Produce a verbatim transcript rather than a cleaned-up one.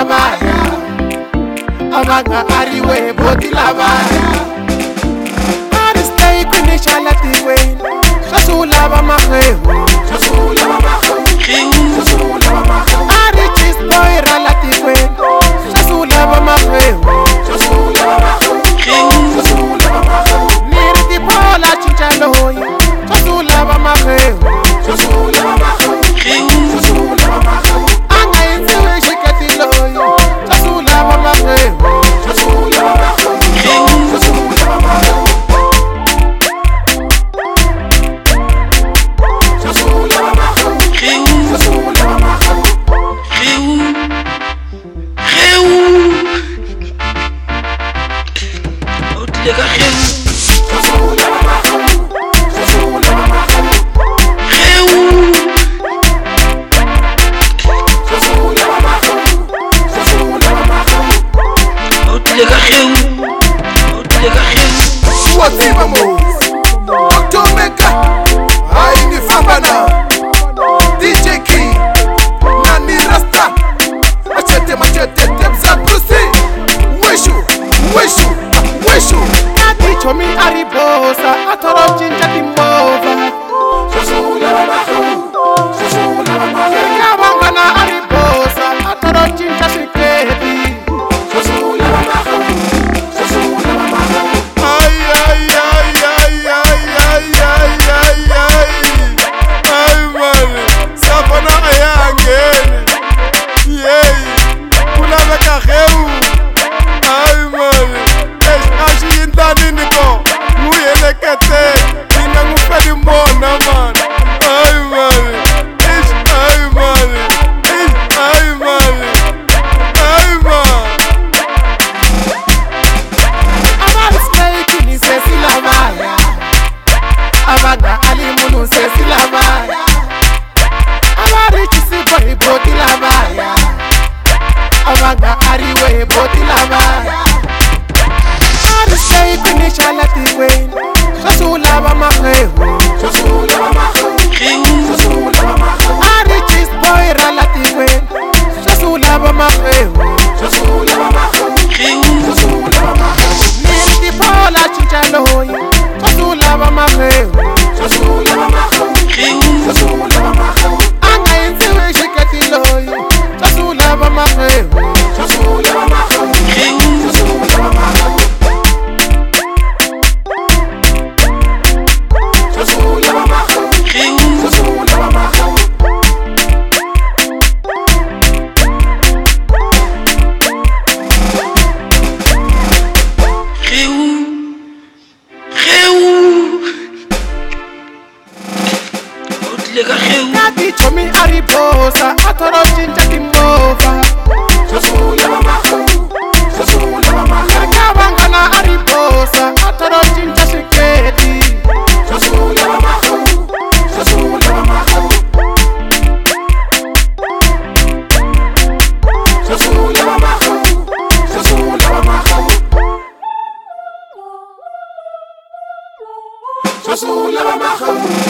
lavaya Amanga ariwe boti lavaya Ari stay kuni shala tiwen Sasula ba mahehu Sasula ba mahehu Sasula ba mahehu Ari chis boy rala tiwen Sasula ba mahehu Sasula ba mahehu Sasula ba mahehu Niri di pola chichaloy Sasula ba mahehu Sasula ba mahehu Sasula ba mahehu Anga insewe shikati loy Sasula ba mahehu Sasula ba mahehu Sasula ba mahehu Sasula ba mahehu Sasula ba mahehu Llega Heu Sasula ba mahehu Sasula ba mahehu Heu Sasula ba mahehu Sasula ba mahehu Llega Heu Llega Heu Whatever moves Doctor Mega Haini Fambana D J Key Nani Rasta Machete machete Tebza Brucey Wishu Wishu Wishu Nati chomi aribosa Atoro jinja timova Sasula ba mahehu Sasula ba mahehu Kawangana aribosa Atoro jinja sikreti Sasula ba mahehu Sasula ba mahehu Ay, ay, ay, ay, ay, ay, ay, ay, ay. Ay, man, safana ayangeni. Yey, kulaveka Heu. Ay, man, ashi yintani niko. Nguyelekete, nina ngufeli mona, man. Ay, man, ish, ay, man, ish, ay, man, ay, man. Amari stay kuni sesi lavaya Abaga alimunu sesi lavaya Amari chisi boy boti lavaya Abaga ariwe boti lavaya Amari stay kuni shala tiwen Sasula ba mahehu Sasula ba mahehu Sasula ba mahehu Ari chis boy rala tiwen Sasula ba mahehu Sasula ba mahehu Sasula ba mahehu Niri di pola chichaloy Sasula ba mahehu Sasula ba mahehu Sasula ba mahehu Anga insewe shikati loy Sasula ba mahehu Sasula ba mahehu Sasula ba mahehu Sasula ba mahehu Sasula ba mahehu Heu Heu Llega Heu Nati chomi aribosa Atoro jinja timova Sasula ba mahehu Sasula ba mahehu Kawangana aribosa Atoro jinja sikreti Sasula ba mahehu Sasula ba mahehu Sasula ba mahehu Sasula ba mahehu Sasula ba mahehu